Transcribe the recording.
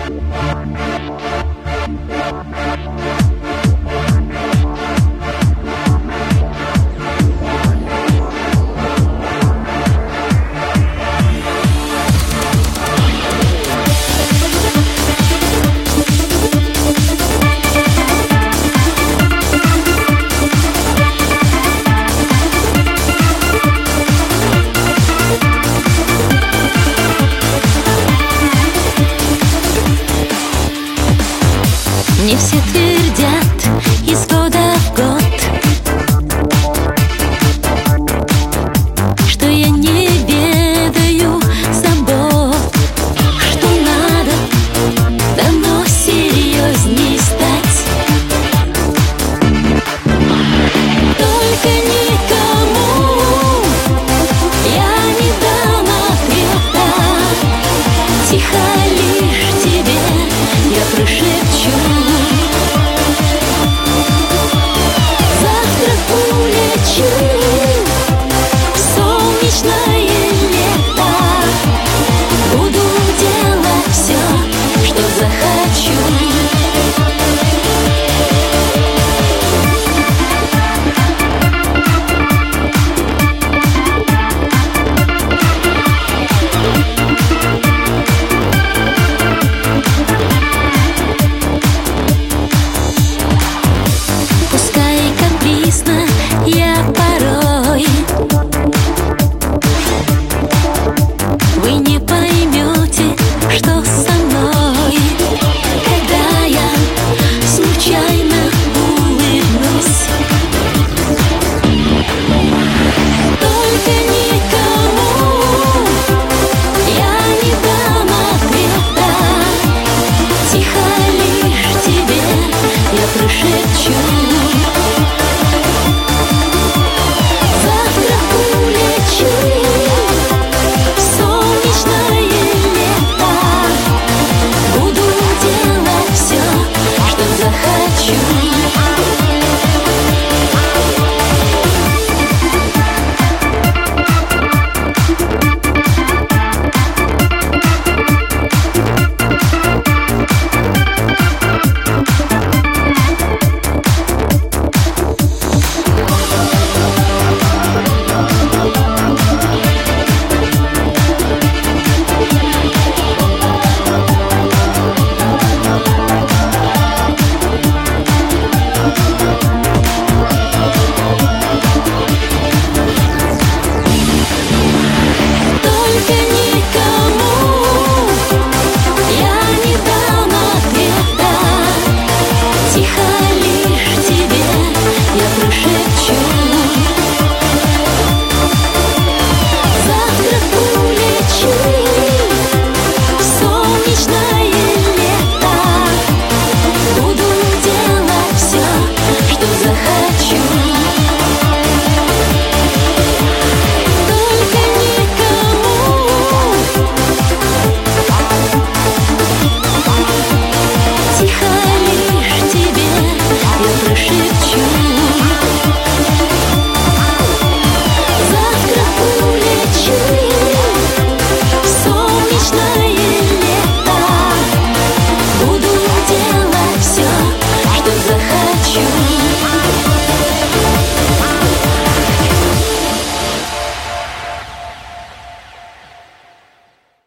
Мне все твердят из года в год, что я не ведаю забот, что надо давно серьезней стать. Только никому я не дам ответа, тихо лишь тебе я прошепчу. Солнечное лето, буду делать все, что захочу. Пускай капризно я порой, вы не поймете, что со мной, когда я случайно улыбнусь. Только никому я не дам ответа, тихо лишь тебе я прошепчу.